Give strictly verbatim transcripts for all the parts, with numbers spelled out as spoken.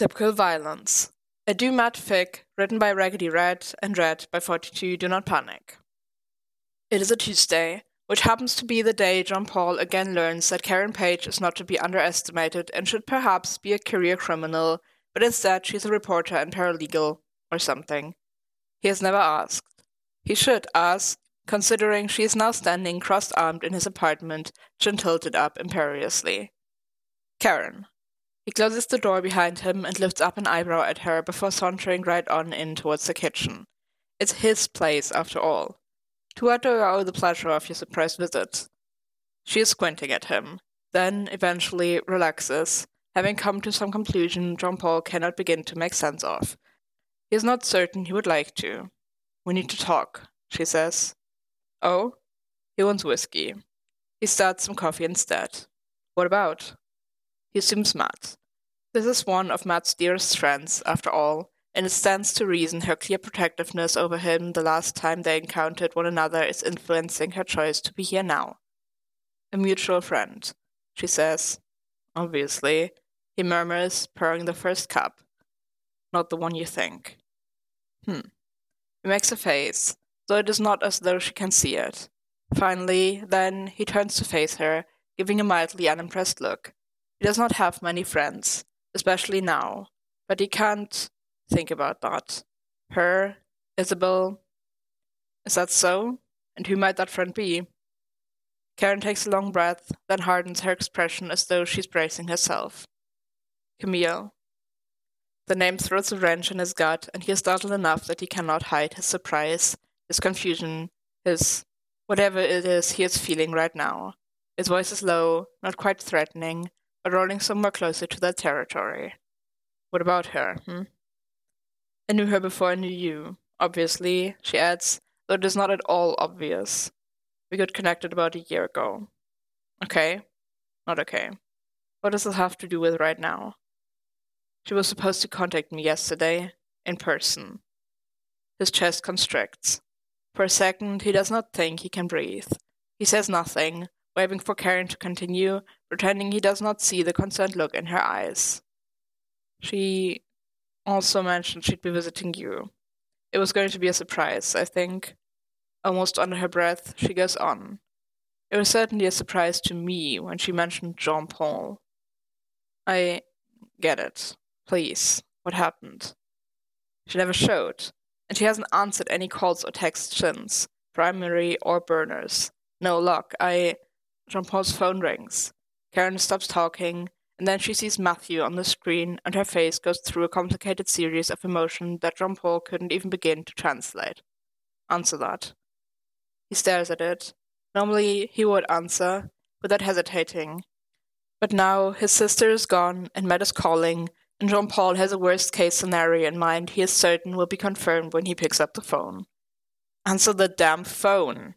Typical violence. A Do Matt fic written by Raggedy Red and read by forty-two Do Not Panic. It is a Tuesday, which happens to be the day John Paul again learns that Karen Page is not to be underestimated and should perhaps be a career criminal, but instead she's a reporter and paralegal, or something. He has never asked. He should ask, considering she is now standing crossed-armed in his apartment, chin tilted up imperiously. Karen. He closes the door behind him and lifts up an eyebrow at her before sauntering right on in towards the kitchen. It's his place, after all. To what do I owe the pleasure of your surprise visit? She is squinting at him, then eventually relaxes, having come to some conclusion John Paul cannot begin to make sense of. He is not certain he would like to. We need to talk, she says. Oh? He wants whiskey. He starts some coffee instead. What about? He assumes Matt. This is one of Matt's dearest friends, after all, and it stands to reason her clear protectiveness over him the last time they encountered one another is influencing her choice to be here now. A mutual friend, she says. Obviously, he murmurs, pouring the first cup. Not the one you think. Hmm. He makes a face, though it is not as though she can see it. Finally, then, he turns to face her, giving a mildly unimpressed look. He does not have many friends, especially now, but he can't think about that. Her, Isabel. Is that so? And who might that friend be? Karen takes a long breath, then hardens her expression as though she's bracing herself. Camille. The name throws a wrench in his gut, and he is startled enough that he cannot hide his surprise, his confusion, his whatever it is he is feeling right now. His voice is low, not quite threatening, but rolling somewhere closer to that territory. What about her, hmm? I knew her before I knew you. Obviously, she adds, though it is not at all obvious. We got connected about a year ago. Okay. Not okay. What does this have to do with right now? She was supposed to contact me yesterday, in person. His chest constricts. For a second, he does not think he can breathe. He says nothing, waving for Karen to continue, pretending he does not see the concerned look in her eyes. She also mentioned she'd be visiting you. It was going to be a surprise, I think. Almost under her breath, she goes on. It was certainly a surprise to me when she mentioned John Paul. I get it. Please, what happened? She never showed, and she hasn't answered any calls or texts since, primary or burners. No luck. I... John Paul's phone rings. Karen stops talking, and then she sees Matthew on the screen, and her face goes through a complicated series of emotion that John Paul couldn't even begin to translate. Answer that. He stares at it. Normally, he would answer, without hesitating. But now, his sister is gone, and Matt is calling, and John Paul has a worst-case scenario in mind he is certain will be confirmed when he picks up the phone. Answer the damn phone!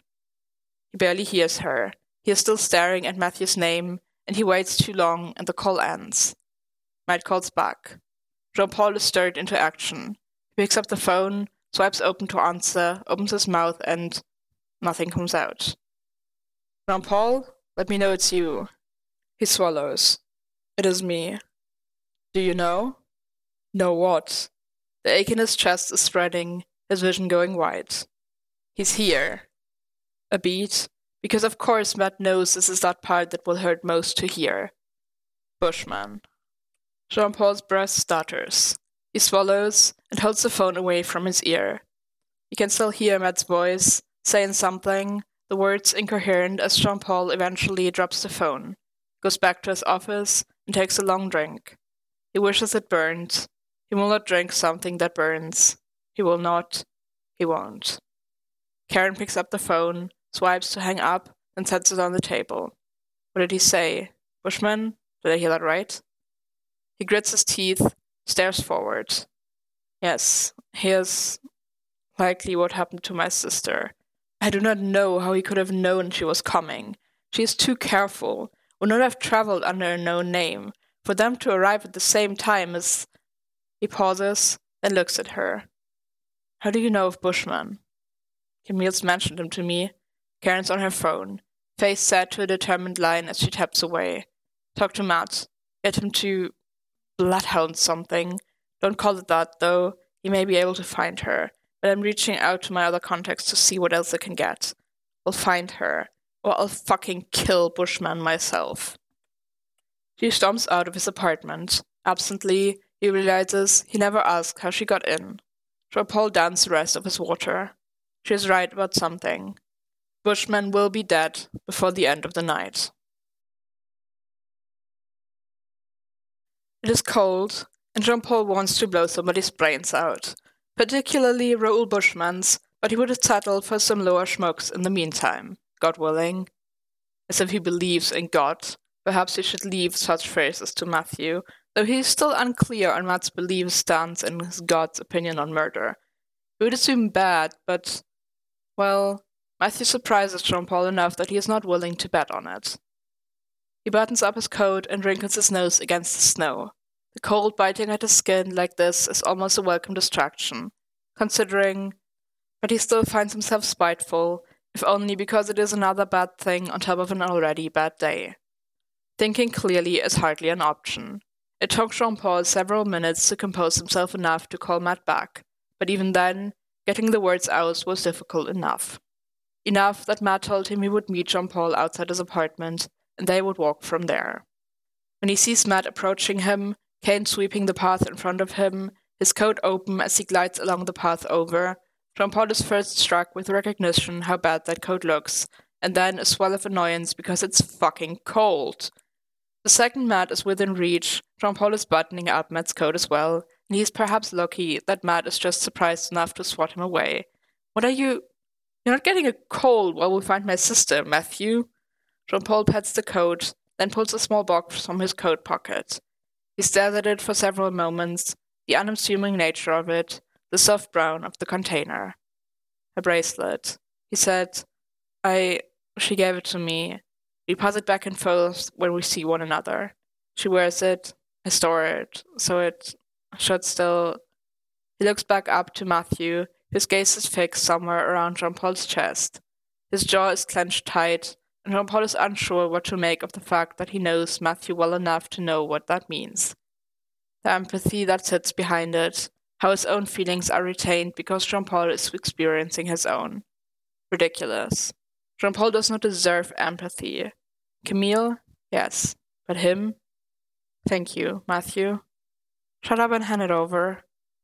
He barely hears her. He is still staring at Matthew's name, and he waits too long, and the call ends. Matt calls back. John Paul is stirred into action. He picks up the phone, swipes open to answer, opens his mouth, and nothing comes out. John Paul, let me know it's you. He swallows. It is me. Do you know? Know what? The ache in his chest is spreading, his vision going white. He's here. A beat. Because of course Matt knows this is that part that will hurt most to hear. Bushman. Jean Paul's breath stutters. He swallows and holds the phone away from his ear. You can still hear Matt's voice, saying something, the words incoherent as Jean Paul eventually drops the phone, goes back to his office, and takes a long drink. He wishes it burned. He will not drink something that burns. He will not. He won't. Karen picks up the phone, swipes to hang up, and sets it on the table. What did he say? Bushman? Did I hear that right? He grits his teeth, stares forward. Yes, here's likely what happened to my sister. I do not know how he could have known she was coming. She is too careful, would not have traveled under a known name. For them to arrive at the same time is... He pauses, then looks at her. How do you know of Bushman? Camille's mentioned him to me. Karen's on her phone, face set to a determined line as she taps away. Talk to Matt. Get him to... bloodhound something. Don't call it that, though. He may be able to find her, but I'm reaching out to my other contacts to see what else I can get. I'll find her, or I'll fucking kill Bushman myself. She storms out of his apartment. Absently, he realizes he never asked how she got in. Jean-Paul downs the rest of his water. She is right about something. Bushman will be dead before the end of the night. It is cold, and Jean-Paul wants to blow somebody's brains out, particularly Raoul Bushman's, but he would have settled for some lower schmucks in the meantime, God willing. As if he believes in God, perhaps he should leave such phrases to Matthew, though he is still unclear on Matt's belief stance in his God's opinion on murder. He would assume bad, but, well, Matthew surprises Jean-Paul enough that he is not willing to bet on it. He buttons up his coat and wrinkles his nose against the snow. The cold biting at his skin like this is almost a welcome distraction, considering, but he still finds himself spiteful, if only because it is another bad thing on top of an already bad day. Thinking clearly is hardly an option. It took Jean-Paul several minutes to compose himself enough to call Matt back, but even then, getting the words out was difficult enough. Enough that Matt told him he would meet Jean-Paul outside his apartment, and they would walk from there. When he sees Matt approaching him, Kane sweeping the path in front of him, his coat open as he glides along the path over, Jean-Paul is first struck with recognition how bad that coat looks, and then a swell of annoyance because it's fucking cold. The second Matt is within reach, Jean-Paul is buttoning up Matt's coat as well, and he is perhaps lucky that Matt is just surprised enough to swat him away. What are you... You're not getting a cold while we find my sister, Matthew. Jean-Paul pats the coat, then pulls a small box from his coat pocket. He stares at it for several moments, the unassuming nature of it, the soft brown of the container. A bracelet. He said, I... She gave it to me. We pass it back and forth when we see one another. She wears it. I store it, so it should still... He looks back up to Matthew. His gaze is fixed somewhere around Jean-Paul's chest. His jaw is clenched tight, and Jean-Paul is unsure what to make of the fact that he knows Matthew well enough to know what that means. The empathy that sits behind it, how his own feelings are retained because Jean-Paul is experiencing his own. Ridiculous. Jean-Paul does not deserve empathy. Camille? Yes. But him? Thank you, Matthew. Shut up and hand it over.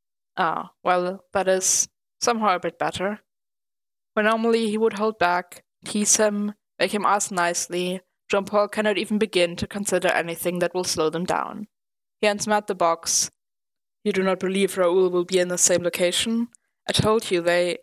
Ah, well, that is somehow a bit better. Where normally he would hold back, tease him, make him ask nicely, Jean-Paul cannot even begin to consider anything that will slow them down. He hands Matt the box. You do not believe Raoul will be in the same location? I told you they...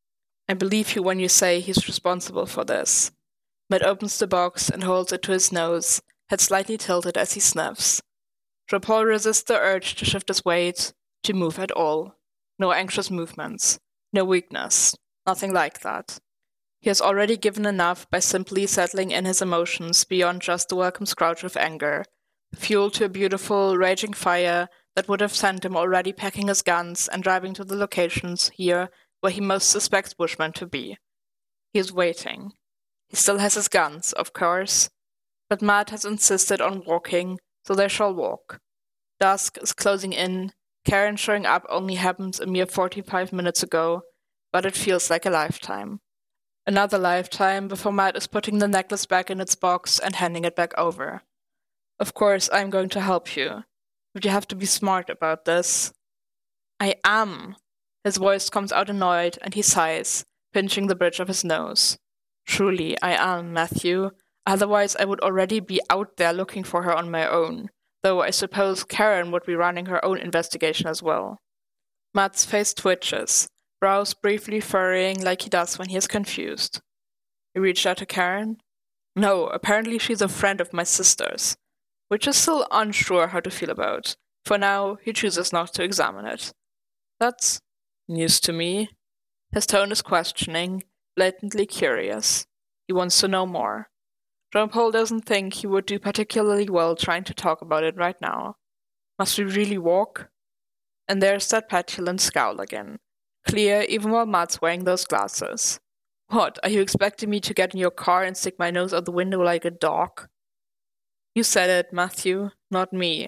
I believe you when you say he's responsible for this. Matt opens the box and holds it to his nose, head slightly tilted as he sniffs. Jean-Paul resists the urge to shift his weight, to move at all. No anxious movements. No weakness. Nothing like that. He has already given enough by simply settling in his emotions beyond just the welcome scourge of anger, fuel to a beautiful, raging fire that would have sent him already packing his guns and driving to the locations here where he most suspects Bushman to be. He is waiting. He still has his guns, of course, but Matt has insisted on walking, so they shall walk. Dusk is closing in. Karen showing up only happened a mere forty-five minutes ago, but it feels like a lifetime. Another lifetime before Matt is putting the necklace back in its box and handing it back over. Of course, I'm going to help you, but you have to be smart about this. I am. His voice comes out annoyed, and he sighs, pinching the bridge of his nose. Truly, I am, Matthew. Otherwise, I would already be out there looking for her on my own, though I suppose Karen would be running her own investigation as well. Matt's face twitches, brows briefly furrowing like he does when he is confused. You reached out to Karen? No, apparently she's a friend of my sister's, which is still unsure how to feel about. For now, he chooses not to examine it. That's news to me. His tone is questioning, blatantly curious. He wants to know more. Jean-Paul doesn't think he would do particularly well trying to talk about it right now. Must we really walk? And there's that petulant scowl again, clear even while Matt's wearing those glasses. What, are you expecting me to get in your car and stick my nose out the window like a dog? You said it, Matthew, not me.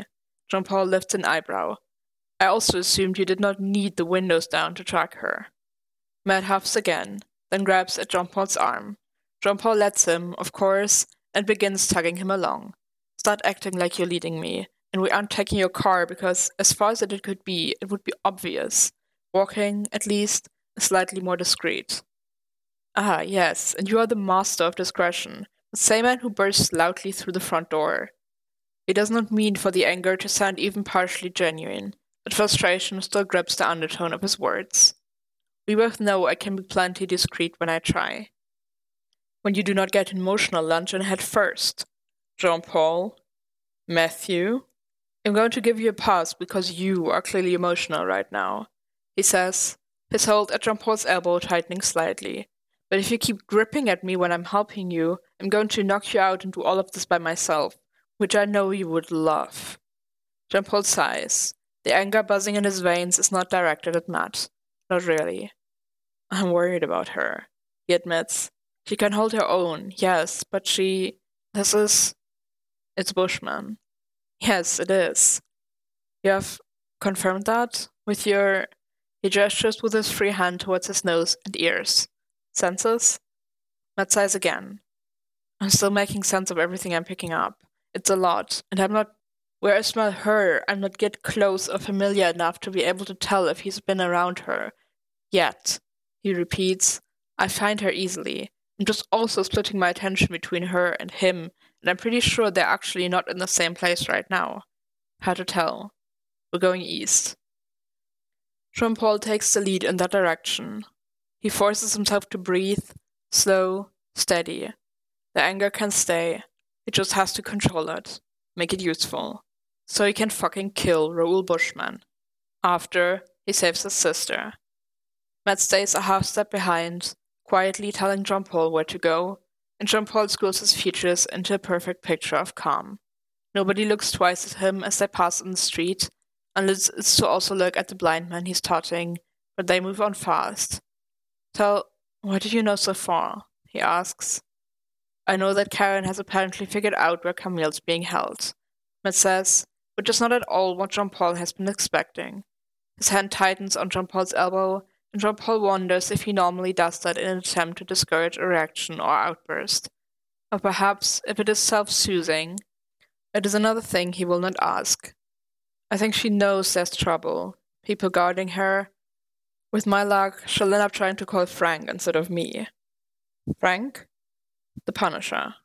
Jean-Paul lifts an eyebrow. I also assumed you did not need the windows down to track her. Matt huffs again, then grabs at Jean-Paul's arm. Jean-Paul lets him, of course, and begins tugging him along. Start acting like you're leading me, and we aren't taking your car because, as far as it could be, it would be obvious. Walking, at least, is slightly more discreet. Ah, yes, and you are the master of discretion, the same man who bursts loudly through the front door. He does not mean for the anger to sound even partially genuine, but frustration still grips the undertone of his words. We both know I can be plenty discreet when I try. When you do not get emotional, lunge in head first. Jean-Paul, Matthew, I'm going to give you a pass because you are clearly emotional right now, he says, his hold at Jean-Paul's elbow tightening slightly. But if you keep gripping at me when I'm helping you, I'm going to knock you out and do all of this by myself, which I know you would love. Jean-Paul sighs. The anger buzzing in his veins is not directed at Matt. Not really. I'm worried about her, he admits. She can hold her own, yes, but she... This is... It's Bushman. Yes, it is. You have confirmed that with your... He gestures with his free hand towards his nose and ears. Senses? Matt sighs again. I'm still making sense of everything I'm picking up. It's a lot, and I'm not... Where I smell her, I'm not yet close or familiar enough to be able to tell if he's been around her. Yet, he repeats, I find her easily. I'm just also splitting my attention between her and him, and I'm pretty sure they're actually not in the same place right now. Hard to tell. We're going east. Jean-Paul takes the lead in that direction. He forces himself to breathe, slow, steady. The anger can stay. He just has to control it, make it useful, so he can fucking kill Raoul Bushman. After, he saves his sister. Matt stays a half step behind, quietly telling Jean-Paul where to go, and Jean-Paul screws his features into a perfect picture of calm. Nobody looks twice at him as they pass in the street, unless it's to also look at the blind man he's taunting, but they move on fast. Tell, what did you know so far? He asks. I know that Karen has apparently figured out where Camille's being held, Matt says, which is not at all what Jean-Paul has been expecting. His hand tightens on Jean-Paul's elbow, and Jean-Paul wonders if he normally does that in an attempt to discourage a reaction or outburst. Or perhaps, if it is self-soothing, it is another thing he will not ask. I think she knows there's trouble, people guarding her. With my luck, she'll end up trying to call Frank instead of me. Frank? The Punisher.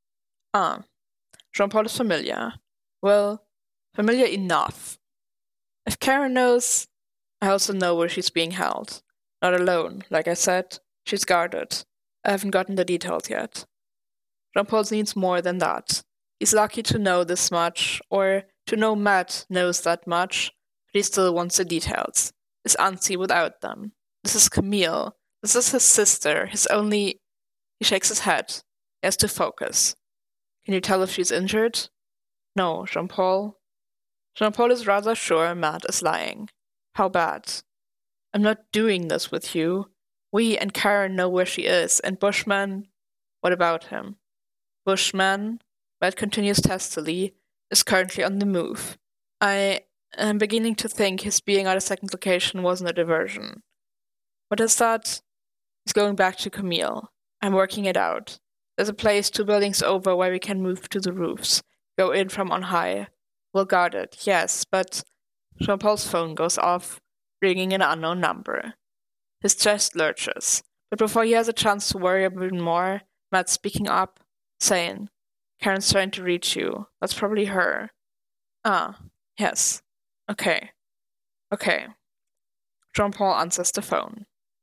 Ah, Jean-Paul is familiar. Well, familiar enough. If Karen knows, I also know where she's being held. Not alone, like I said. She's guarded. I haven't gotten the details yet. Jean-Paul needs more than that. He's lucky to know this much, or to know Matt knows that much, but he still wants the details. Is antsy without them. This is Camille. This is his sister, his only... He shakes his head. He has to focus. Can you tell if she's injured? No, Jean-Paul. Jean-Paul is rather sure Matt is lying. How bad? I'm not doing this with you. We and Karen know where she is, and Bushman... What about him? Bushman, Matt continues testily, is currently on the move. I am beginning to think his being at a second location wasn't a diversion. What is that? He's going back to Camille. I'm working it out. There's a place two buildings over where we can move to the roofs, go in from on high. We'll guard it, yes, but... Jean-Paul's phone goes off, ringing an unknown number. His chest lurches, but before he has a chance to worry about it more, Matt's speaking up, saying, Karen's trying to reach you. That's probably her. Ah, yes. Okay. Okay. Jean-Paul answers the phone.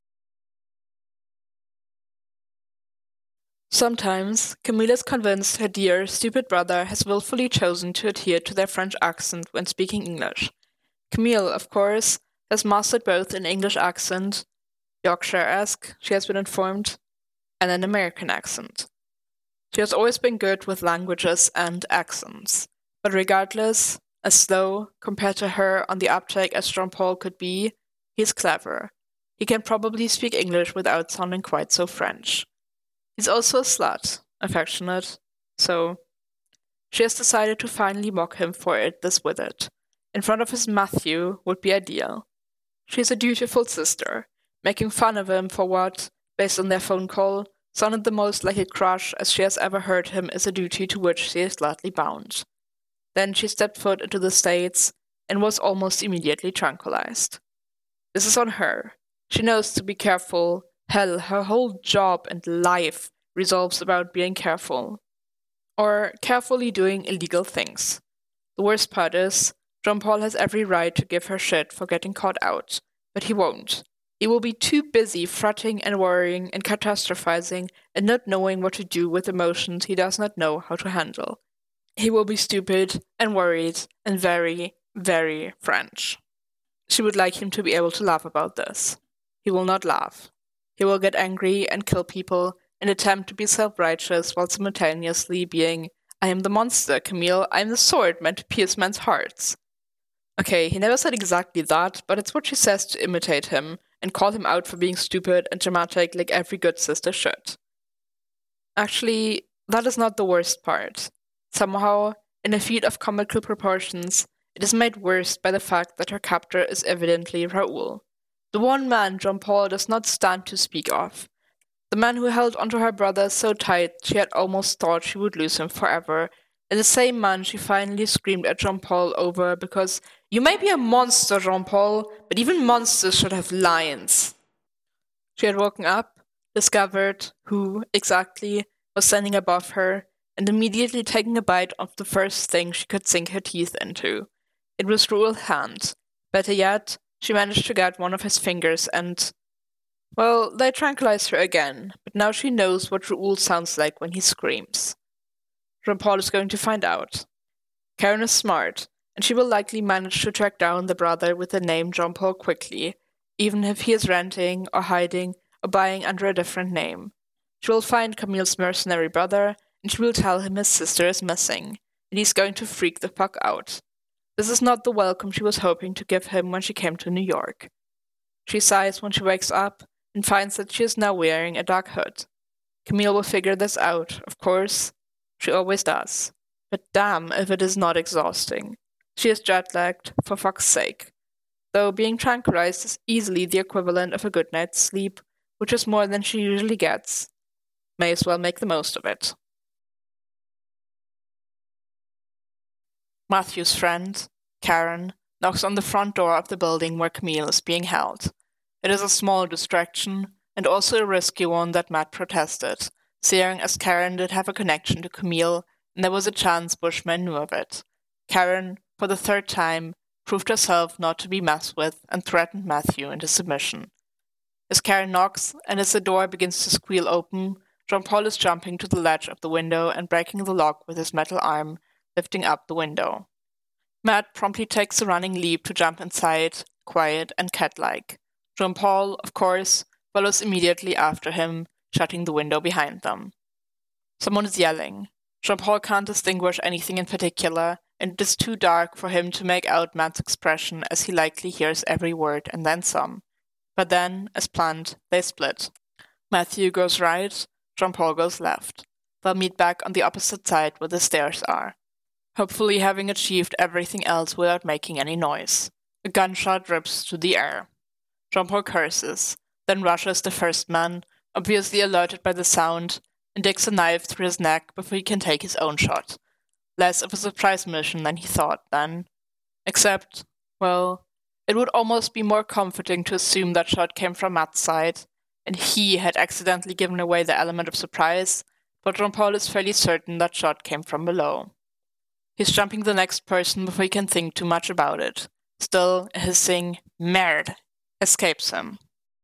Sometimes, Camille is convinced her dear, stupid brother has willfully chosen to adhere to their French accent when speaking English. Camille, of course, has mastered both an English accent, Yorkshire-esque, she has been informed, and an American accent. She has always been good with languages and accents, but regardless, as slow, compared to her on the uptake as Jean-Paul could be, he's clever. He can probably speak English without sounding quite so French. He's also a slut, affectionate, so... She has decided to finally mock him for it this with it. In front of his Matthew would be ideal. She is a dutiful sister, making fun of him for what, based on their phone call, sounded the most like a crush as she has ever heard him is a duty to which she is gladly bound. Then she stepped foot into the States and was almost immediately tranquilized. This is on her. She knows to be careful. Hell, her whole job and life revolves about being careful. Or carefully doing illegal things. The worst part is, Jean Paul has every right to give her shit for getting caught out, but he won't. He will be too busy fretting and worrying and catastrophizing and not knowing what to do with emotions he does not know how to handle. He will be stupid and worried and very, very French. She would like him to be able to laugh about this. He will not laugh. He will get angry and kill people and attempt to be self-righteous while simultaneously being, I am the monster, Camille, I am the sword meant to pierce men's hearts. Okay, he never said exactly that, but it's what she says to imitate him and call him out for being stupid and dramatic like every good sister should. Actually, that is not the worst part. Somehow, in a feat of comical proportions, it is made worse by the fact that her captor is evidently Raoul. The one man Jean Paul does not stand to speak of. The man who held onto her brother so tight she had almost thought she would lose him forever, and the same man she finally screamed at Jean Paul over because you may be a monster, Jean Paul, but even monsters should have lions. She had woken up, discovered who, exactly, was standing above her, and immediately taking a bite of the first thing she could sink her teeth into. It was Raoul's hand. Better yet, she managed to get one of his fingers and... Well, they tranquilized her again, but now she knows what Raoul sounds like when he screams. Jean Paul is going to find out. Karen is smart, and she will likely manage to track down the brother with the name Jean Paul quickly, even if he is renting or hiding or buying under a different name. She will find Camille's mercenary brother, and she will tell him his sister is missing, and he's going to freak the fuck out. This is not the welcome she was hoping to give him when she came to New York. She sighs when she wakes up and finds that she is now wearing a dark hood. Camille will figure this out, of course. She always does. But damn if it is not exhausting. She is jet-lagged, for fuck's sake. Though being tranquilized is easily the equivalent of a good night's sleep, which is more than she usually gets. May as well make the most of it. Matthew's friend, Karen, knocks on the front door of the building where Camille is being held. It is a small distraction, and also a risky one that Matt protested, seeing as Karen did have a connection to Camille, and there was a chance Bushman knew of it. Karen, for the third time, proved herself not to be messed with and threatened Matthew into submission. As Karen knocks, and as the door begins to squeal open, Jean Paul is jumping to the ledge of the window and breaking the lock with his metal arm, lifting up the window. Matt promptly takes a running leap to jump inside, quiet and cat-like. Jean Paul, of course, follows immediately after him, shutting the window behind them. Someone is yelling. Jean Paul can't distinguish anything in particular, and it is too dark for him to make out Matt's expression as he likely hears every word and then some. But then, as planned, they split. Matthew goes right, Jean Paul goes left. They'll meet back on the opposite side where the stairs are, hopefully having achieved everything else without making any noise. A gunshot rips through the air. Jean Paul curses, then rushes the first man, obviously alerted by the sound, and digs a knife through his neck before he can take his own shot. Less of a surprise mission than he thought, then. Except, well, it would almost be more comforting to assume that shot came from Matt's side, and he had accidentally given away the element of surprise, but Jean Paul is fairly certain that shot came from below. He's jumping the next person before he can think too much about it. Still, a hissing merde escapes him.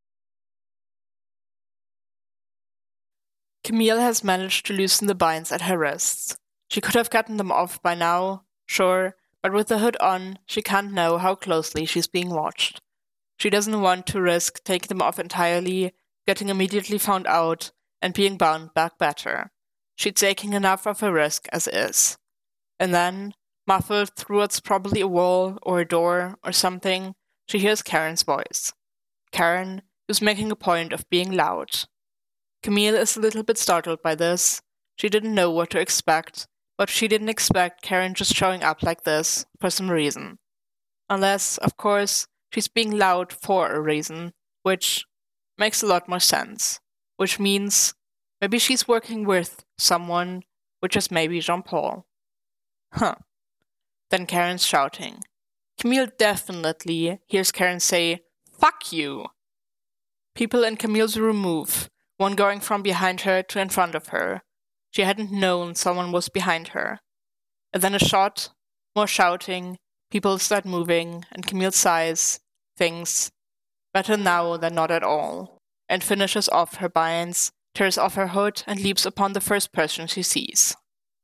Camille has managed to loosen the binds at her wrists. She could have gotten them off by now, sure, but with the hood on, she can't know how closely she's being watched. She doesn't want to risk taking them off entirely, getting immediately found out, and being bound back better. She's taking enough of a risk as is. And then, muffled through what's probably a wall or a door or something, she hears Karen's voice. Karen, who's making a point of being loud. Camille is a little bit startled by this. She didn't know what to expect, but she didn't expect Karen just showing up like this for some reason. Unless, of course, she's being loud for a reason, which makes a lot more sense. Which means maybe she's working with someone, which is maybe Jean-Paul. Huh. Then Karen's shouting. Camille definitely hears Karen say, "Fuck you!" People in Camille's room move, one going from behind her to in front of her. She hadn't known someone was behind her. And then a shot, more shouting, people start moving, and Camille sighs, thinks, better now than not at all, and finishes off her binds, tears off her hood, and leaps upon the first person she sees.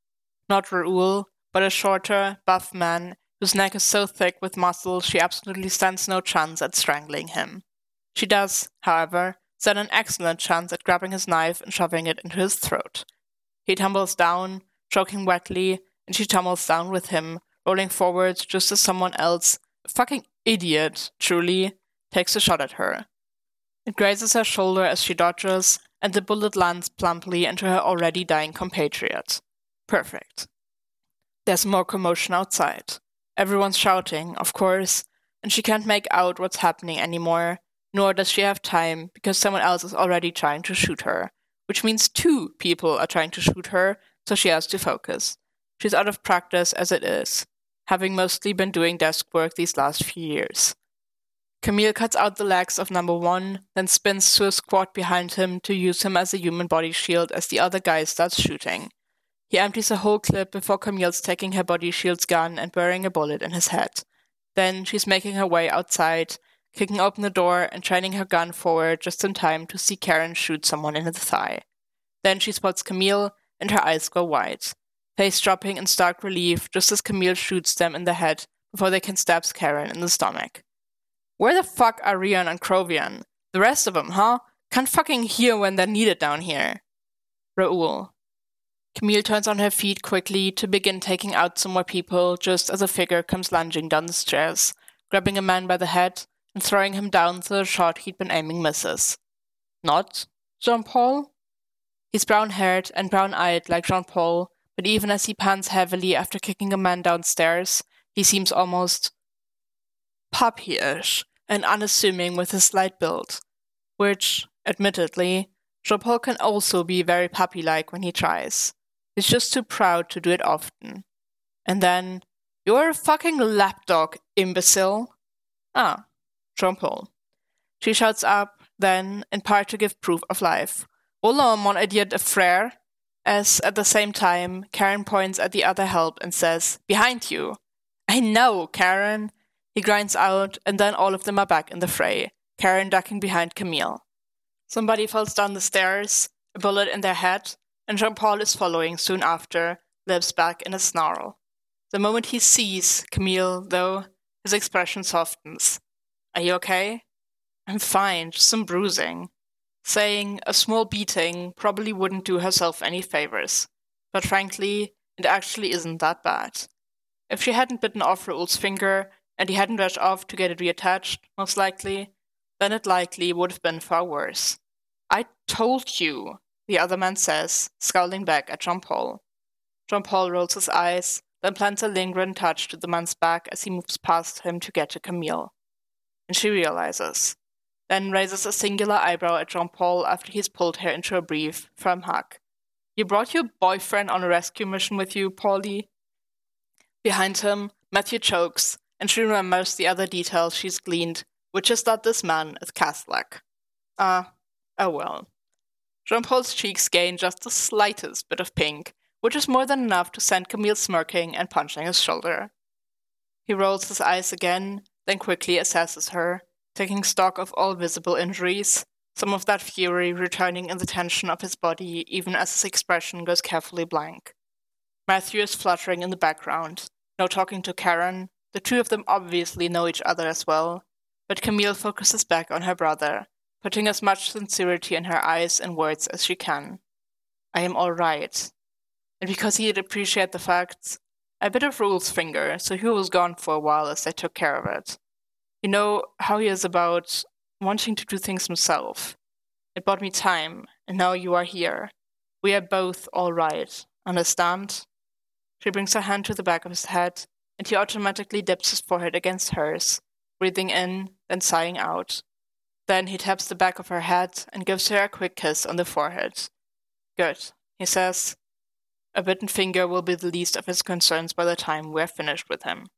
Not Raoul, but a shorter, buff man whose neck is so thick with muscle she absolutely stands no chance at strangling him. She does, however, stand an excellent chance at grabbing his knife and shoving it into his throat. He tumbles down, choking wetly, and she tumbles down with him, rolling forward just as someone else, a fucking idiot, truly, takes a shot at her. It grazes her shoulder as she dodges, and the bullet lands plumply into her already dying compatriot. Perfect. There's more commotion outside. Everyone's shouting, of course, and she can't make out what's happening anymore, nor does she have time because someone else is already trying to shoot her, which means two people are trying to shoot her, so she has to focus. She's out of practice as it is, having mostly been doing desk work these last few years. Camille cuts out the legs of number one, then spins to a squat behind him to use him as a human body shield as the other guy starts shooting. He empties a whole clip before Camille's taking her body shield's gun and burying a bullet in his head. Then she's making her way outside, kicking open the door and training her gun forward just in time to see Karen shoot someone in the thigh. Then she spots Camille, and her eyes go wide, face dropping in stark relief just as Camille shoots them in the head before they can stab Karen in the stomach. Where the fuck are Rion and Krovian? The rest of them, huh? Can't fucking hear when they're needed down here. Raoul. Camille turns on her feet quickly to begin taking out some more people just as a figure comes lunging down the stairs, grabbing a man by the head and throwing him down so the shot he'd been aiming misses. Not Jean-Paul? He's brown-haired and brown-eyed like Jean-Paul, but even as he pants heavily after kicking a man downstairs, he seems almost puppyish and unassuming with his slight build, which, admittedly, Jean-Paul can also be very puppy-like when he tries. He's just too proud to do it often. And then, "You're a fucking lapdog, imbecile." Ah, Jean-Paul. She shouts up, then, in part to give proof of life, "Hola, mon idiot de frère," as, at the same time, Karen points at the other help and says, "Behind you." "I know, Karen," he grinds out, and then all of them are back in the fray, Karen ducking behind Camille. Somebody falls down the stairs, a bullet in their head, and Jean-Paul is following soon after, lips back in a snarl. The moment he sees Camille, though, his expression softens. "Are you okay?" "I'm fine, just some bruising." Saying a small beating probably wouldn't do herself any favors, but frankly, it actually isn't that bad. If she hadn't bitten off Raoul's finger, and he hadn't rushed off to get it reattached, most likely, then it likely would have been far worse. "I told you," the other man says, scowling back at Jean-Paul. Jean-Paul rolls his eyes, then plants a lingering touch to the man's back as he moves past him to get to Camille. And she realizes, then raises a singular eyebrow at Jean-Paul after he's pulled her into a brief, firm hug. "You brought your boyfriend on a rescue mission with you, Paulie?" Behind him, Matthew chokes, and she remembers the other details she's gleaned, which is that this man is Catholic. Ah, uh, oh well. Jean-Paul's cheeks gain just the slightest bit of pink, which is more than enough to send Camille smirking and punching his shoulder. He rolls his eyes again, then quickly assesses her, taking stock of all visible injuries, some of that fury returning in the tension of his body even as his expression goes carefully blank. Matthew is fluttering in the background, no talking to Karen. The two of them obviously know each other as well, but Camille focuses back on her brother, putting as much sincerity in her eyes and words as she can. "I am all right." And because he'd appreciate the facts, I bit off Raoul's finger, so he was gone for a while as they took care of it. You know how he is about wanting to do things himself. It bought me time, and now you are here. We are both all right, understand? She brings her hand to the back of his head, and he automatically dips his forehead against hers, breathing in, then sighing out. Then he taps the back of her head and gives her a quick kiss on the forehead. Good, he says. A bitten finger will be the least of his concerns by the time we're finished with him.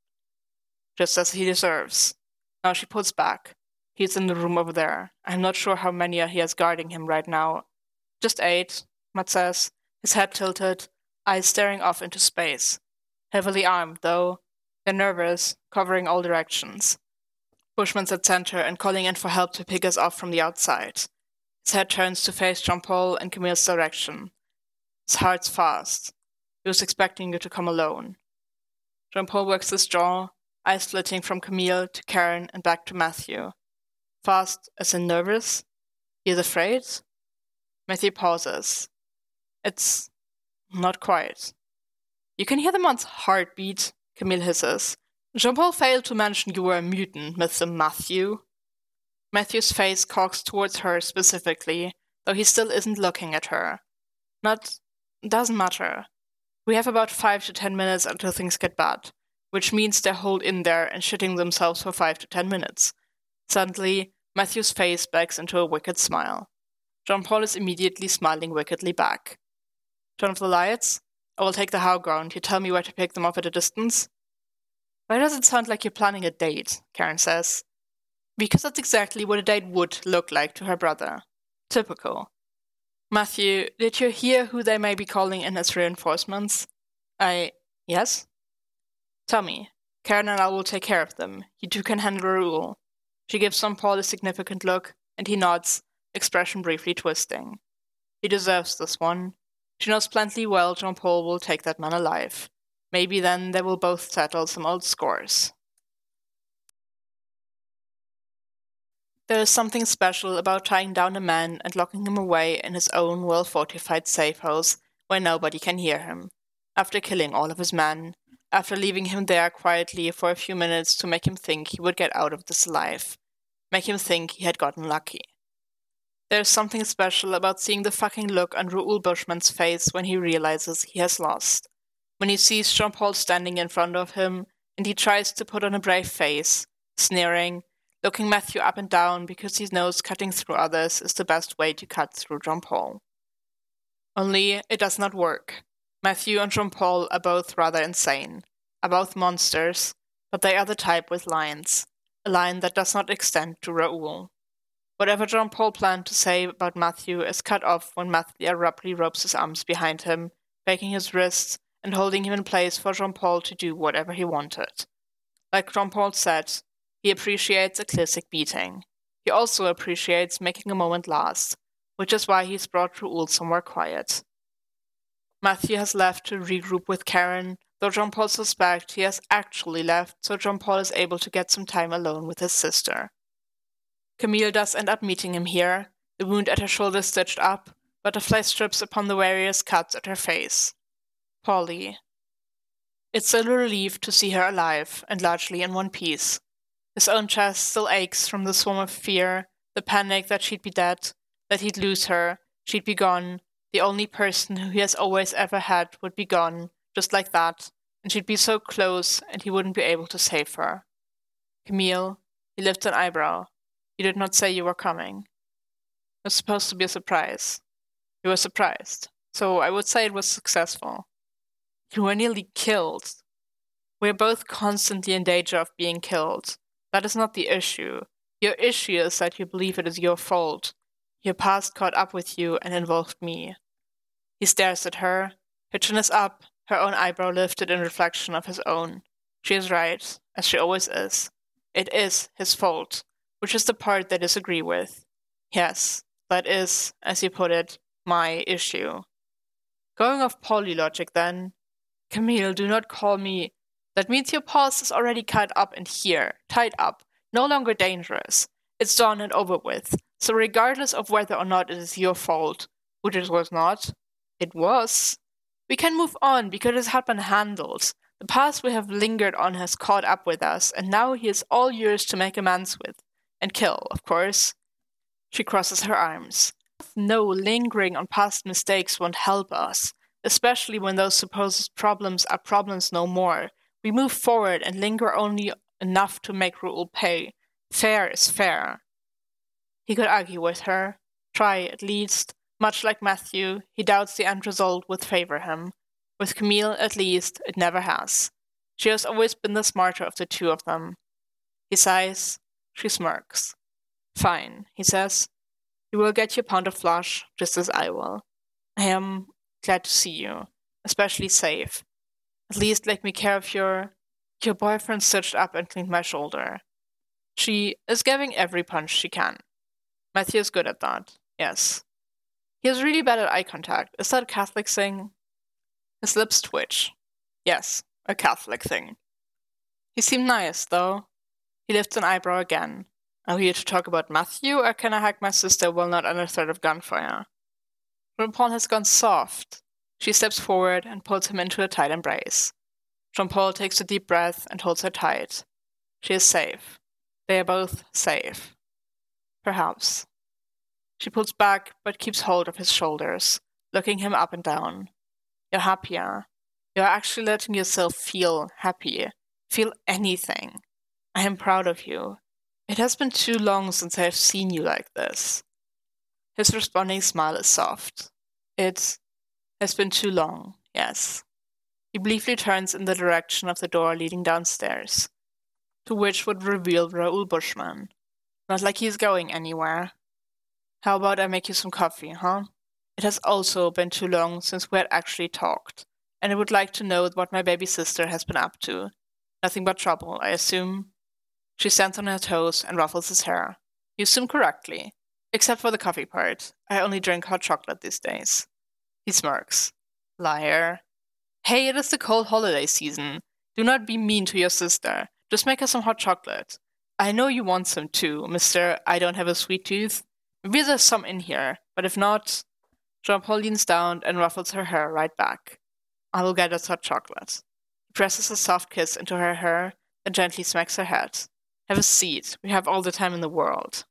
Just as he deserves. Now she pulls back. He's in the room over there. I'm not sure how many he has guarding him right now. Just eight, Matt says, his head tilted, eyes staring off into space. Heavily armed, though. They're nervous, covering all directions. Bushman's at center and calling in for help to pick us off from the outside. His head turns to face Jean-Paul and Camille's direction. His heart's fast. He was expecting you to come alone. Jean-Paul works his jaw, eyes flitting from Camille to Karen and back to Matthew. Fast as in nervous? He is afraid? Matthew pauses. It's not quite. You can hear the man's heartbeat, Camille hisses. Jean-Paul failed to mention you were a mutant, Mister Matthew. Matthew's face cocks towards her specifically, though he still isn't looking at her. Not... doesn't matter. We have about five to ten minutes until things get bad, which means they're holed in there and shitting themselves for five to ten minutes. Suddenly, Matthew's face backs into a wicked smile. Jean-Paul is immediately smiling wickedly back. Turn off the lights? I will take the high ground. You tell me where to pick them off at a distance? Why does it sound like you're planning a date? Karen says. Because that's exactly what a date would look like to her brother. Typical. Matthew, did you hear who they may be calling in as reinforcements? I... yes? Tell me. Karen and I will take care of them. You two can handle Raoul. She gives Jean-Paul a significant look, and he nods, expression briefly twisting. He deserves this one. She knows plenty well Jean-Paul will take that man alive. Maybe then they will both settle some old scores. There is something special about tying down a man and locking him away in his own well-fortified safe house where nobody can hear him, after killing all of his men, after leaving him there quietly for a few minutes to make him think he would get out of this alive, make him think he had gotten lucky. There is something special about seeing the fucking look on Raoul Bushman's face when he realizes he has lost, when he sees Jean-Paul standing in front of him and he tries to put on a brave face, sneering, looking Matthew up and down because he knows cutting through others is the best way to cut through Jean-Paul. Only it does not work. Matthew and Jean-Paul are both rather insane, are both monsters, but they are the type with lines, a line that does not extend to Raoul. Whatever Jean-Paul planned to say about Matthew is cut off when Matthew abruptly ropes his arms behind him, breaking his wrists and holding him in place for Jean-Paul to do whatever he wanted. Like Jean-Paul said, he appreciates a classic beating. He also appreciates making a moment last, which is why he's brought Raoul somewhere quiet. Matthew has left to regroup with Karen, though Jean-Paul suspects he has actually left so Jean-Paul is able to get some time alone with his sister. Camille does end up meeting him here, the wound at her shoulder stitched up, butterfly strips upon the various cuts at her face. Polly. It's a relief to see her alive, and largely in one piece. His own chest still aches from the swarm of fear, the panic that she'd be dead, that he'd lose her, she'd be gone, the only person who he has always ever had would be gone, just like that, and she'd be so close and he wouldn't be able to save her. Camille, he lifts an eyebrow. You did not say you were coming. It was supposed to be a surprise. You were surprised, so I would say it was successful. You were nearly killed. We are both constantly in danger of being killed. That is not the issue. Your issue is that you believe it is your fault. Your past caught up with you and involved me. He stares at her. Her chin is up, her own eyebrow lifted in reflection of his own. She is right, as she always is. It is his fault, which is the part they disagree with. Yes, that is, as you put it, my issue. Going off Polly logic then, Camille, do not call me... That means your past is already cut up and here, tied up, no longer dangerous. It's done and over with. So regardless of whether or not it is your fault, which it was not, it was, we can move on because it has been handled. The past we have lingered on has caught up with us, and now he is all yours to make amends with. And kill, of course. She crosses her arms. No, lingering on past mistakes won't help us. especially when those supposed problems are problems no more. We move forward and linger only enough to make Raoul pay. Fair is fair. He could argue with her. Try, at least. Much like Matthew, he doubts the end result would favor him. With Camille, at least, it never has. She has always been the smarter of the two of them. He sighs. She smirks. Fine, he says. You will get your pound of flesh, just as I will. I am glad to see you, especially safe. At least let me care of your... Your boyfriend stitched up and cleaned my shoulder. She is giving every punch she can. Matthew is good at that, yes. He is really bad at eye contact. Is that a Catholic thing? His lips twitch. Yes, a Catholic thing. He seemed nice, though. He lifts an eyebrow again. Are we here to talk about Matthew, or can I hack my sister while not under threat of gunfire? Jean-Paul has gone soft. She steps forward and pulls him into a tight embrace. Jean-Paul takes a deep breath and holds her tight. She is safe. They are both safe. Perhaps. She pulls back, but keeps hold of his shoulders, looking him up and down. You're happier. You're actually letting yourself feel happy. Feel anything. I am proud of you. It has been too long since I have seen you like this. His responding smile is soft. It has been too long, yes. He briefly turns in the direction of the door leading downstairs, to which would reveal Raoul Bushman. Not like he's going anywhere. How about I make you some coffee, huh? It has also been too long since we had actually talked, and I would like to know what my baby sister has been up to. Nothing but trouble, I assume. She stands on her toes and ruffles his hair. You assume correctly. Except for the coffee part. I only drink hot chocolate these days. He smirks. Liar. Hey, it is the cold holiday season. Do not be mean to your sister. Just make her some hot chocolate. I know you want some too, Mister I don't have a sweet tooth. Maybe there's some in here, but if not... Jean-Paul leans down and ruffles her hair right back. I will get us hot chocolate. He presses a soft kiss into her hair and gently smacks her head. Have a seat. We have all the time in the world.